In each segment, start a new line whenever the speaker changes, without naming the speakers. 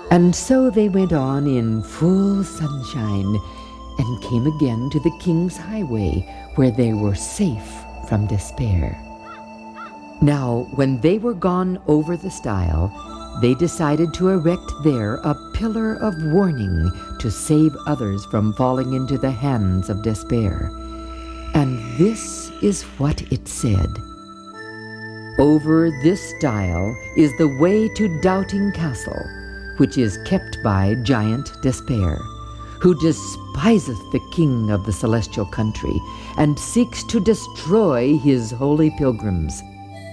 And so they went on in full sunshine, and came again to the king's highway, where they were safe from despair. Now, when they were gone over the stile, they decided to erect there a pillar of warning to save others from falling into the hands of despair. And this is what it said. Over this stile is the way to Doubting Castle, which is kept by Giant Despair, who despiseth the king of the celestial country, and seeks to destroy his holy pilgrims.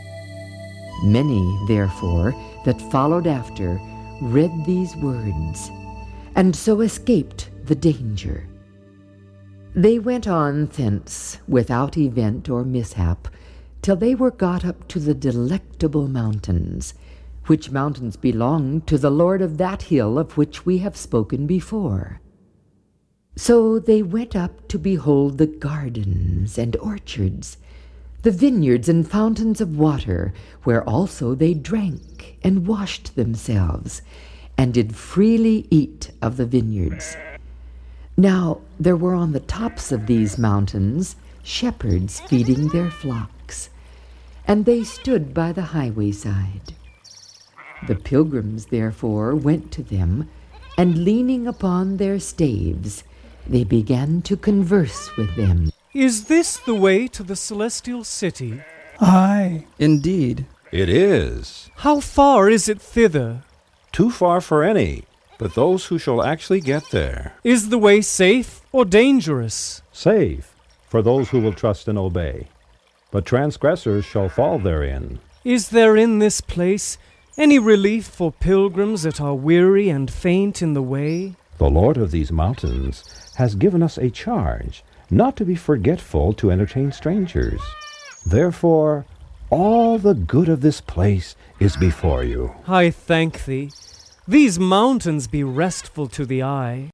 Many, therefore, that followed after read these words, and so escaped the danger. They went on thence without event or mishap, till they were got up to the Delectable Mountains, which mountains belong to the Lord of that hill of which we have spoken before. So they went up to behold the gardens and orchards, the vineyards and fountains of water, where also they drank and washed themselves, and did freely eat of the vineyards. Now there were on the tops of these mountains shepherds feeding their flocks, and they stood by the highway side. The pilgrims therefore went to them, and leaning upon their staves, they began to converse with them.
Is this the way to the celestial city?
Aye, indeed.
It is.
How far is it thither?
Too far for any, but those who shall actually get there.
Is the way safe or dangerous?
Safe, for those who will trust and obey. But transgressors shall fall therein.
Is there in this place any relief for pilgrims that are weary and faint in the way?
The Lord of these mountains has given us a charge not to be forgetful to entertain strangers. Therefore, all the good of this place is before you.
I thank thee. These mountains be restful to the eye.